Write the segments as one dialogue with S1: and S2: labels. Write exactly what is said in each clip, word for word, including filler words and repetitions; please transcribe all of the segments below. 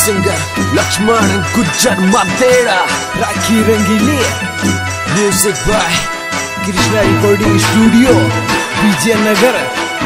S1: singer Lakshman Gujjar Madera, Rakhi Rangili. Music by Krishna Recording Studio, Vijayanagar.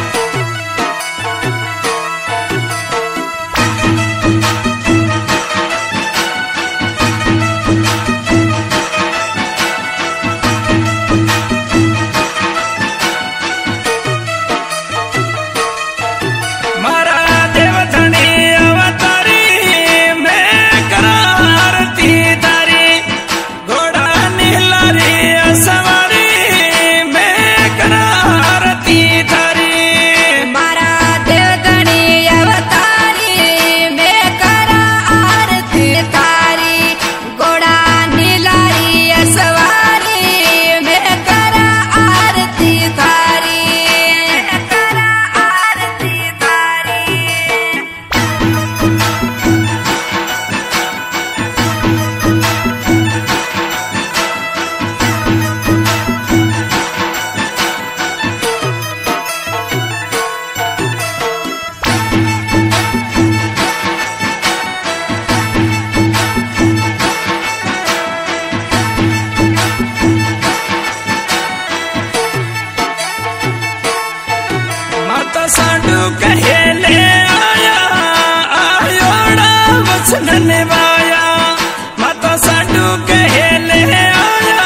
S2: साडू कहेले आया आयोड़ा वचन निभाया, माता साडू कहेले आया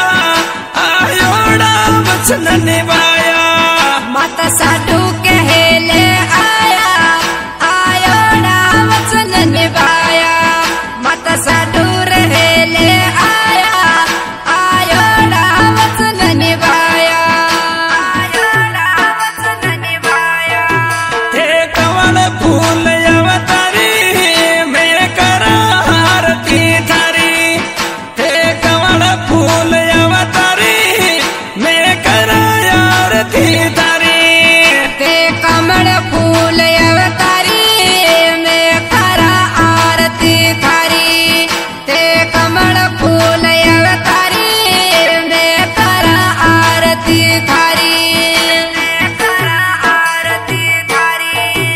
S2: आयोड़ा वचन निभाया,
S3: माता साडू कहेले आया आयोड़ा वचन निभाया, माता साडू रहेले आया आयोड़ा वचन निभाया, आयोड़ा वचन निभाया।
S2: थे कमल फूल अवतारी मैं करा आरती थारी, थे कमल फूल अवतारी मैं करा आरती थारी,
S3: ते कमल फूल अवतारी मैं करा आरती थारी, ते कमल फूल अवतारी मैं करा आरती थारी, मैं करा आरती थारी।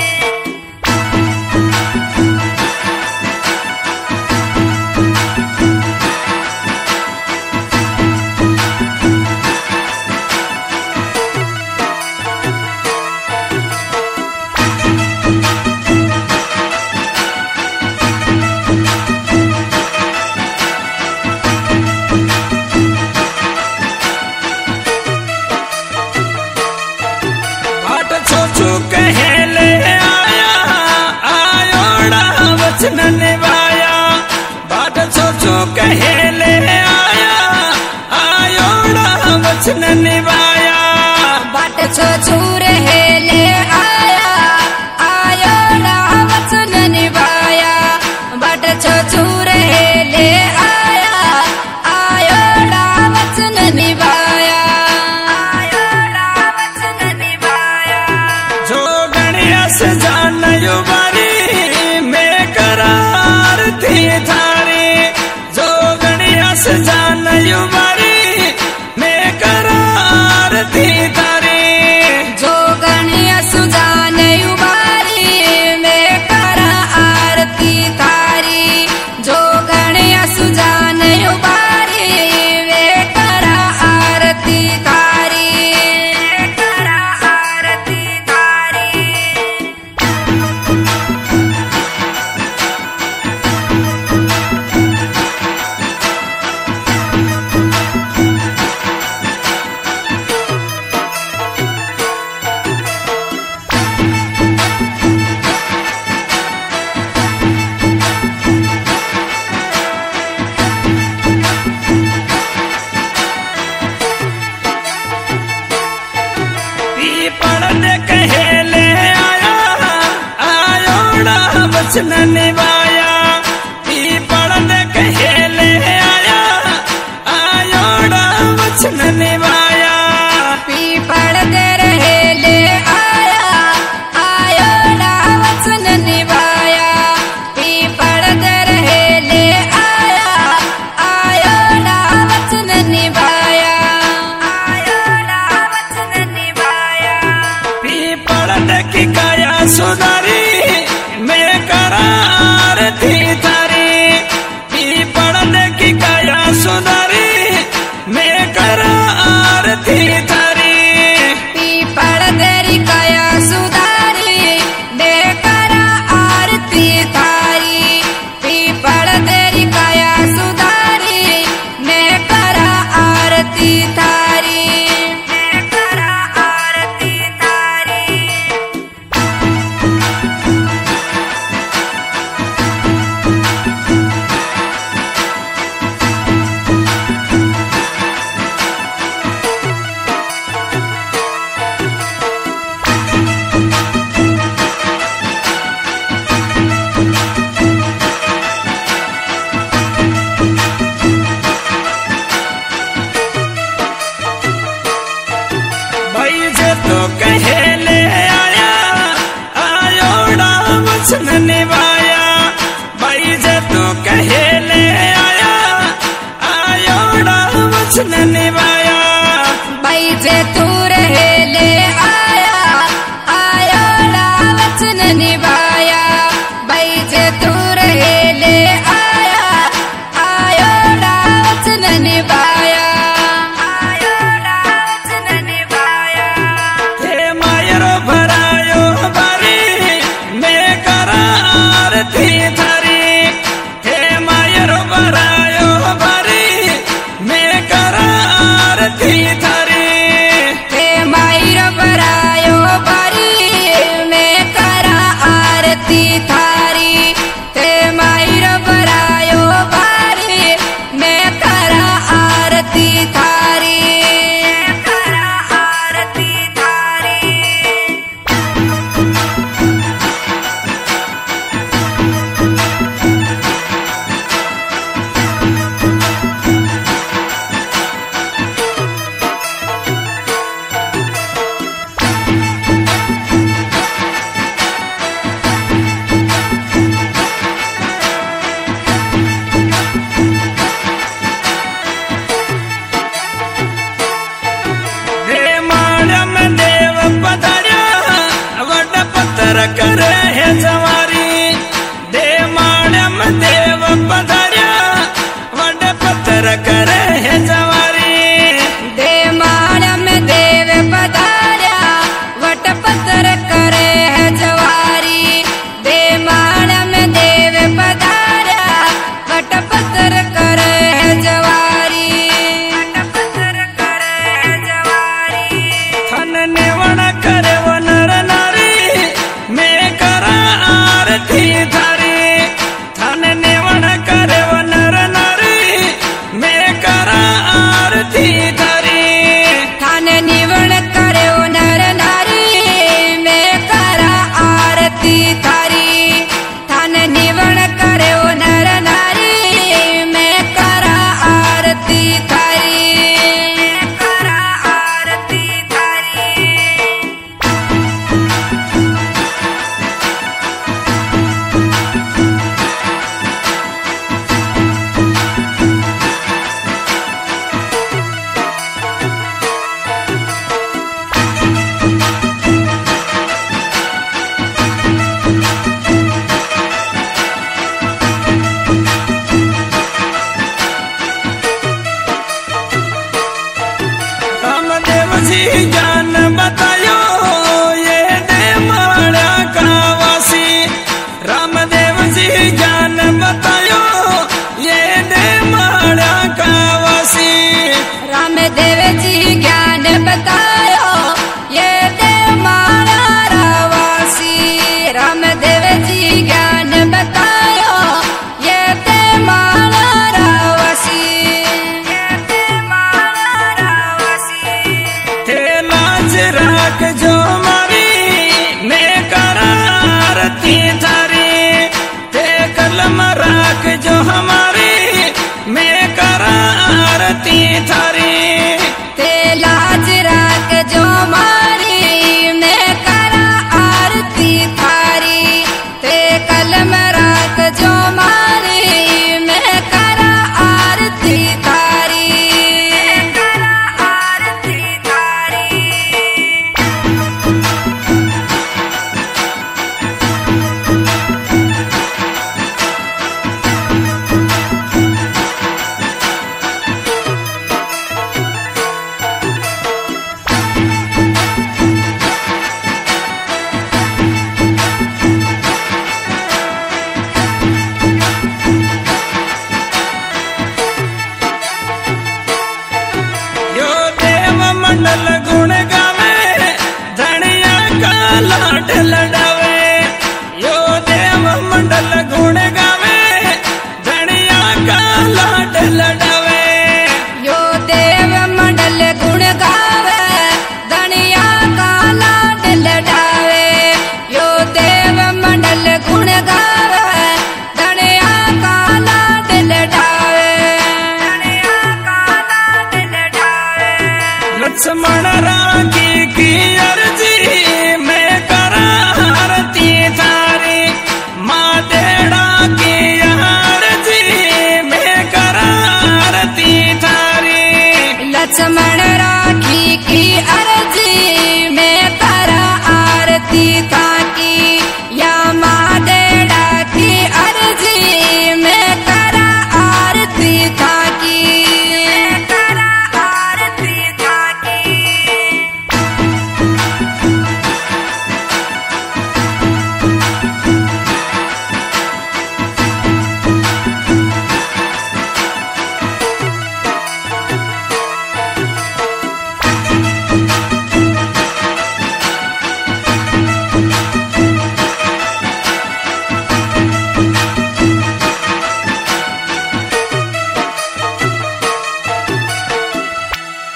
S2: बाट छोचू कहेले आया आयोड़ा वचन निभाया, बाट छोचू कहेले आया आयोड़ा वचन निभाया,
S3: बाट छोचू रहेले आया आयोड़ा वचन निभाया, बाट छोचू रहेले आया आयोड़ा वचन निभाया, आयोड़ा वचन निभाया।
S2: जो गणेश जान युवारी मैं करा आरती थारी, जो गणेश जान युवारी मैं करा आरती थारी,
S3: जो गणेश जान युवारी मैं करा आरती थारी, जो गणेश जान युवारी मैं करा आरती थारी, मैं करा आरती थारी।
S2: पीपल कहेले आया आयोड़ा वचन निभाया, पीपल कहेले आया आयोड़ा वचन निभाया,
S3: पीपल दे रहेले आया आयोड़ा वचन निभाया, पीपल दे रहेले आया आयोड़ा वचन निभाया, आयोड़ा वचन निभाया।
S2: पीपल की काया सुधारी मैं करा वचन निभाया।
S3: भाई जे तू रहे ले आया आयोड़ा वचन निभाया। भाई जे तू रहे ले आया आयोड़ा वचन निभाया। आयोड़ा वचन निभाया।
S2: हे मायरो भरायो बारी मैं करा आरती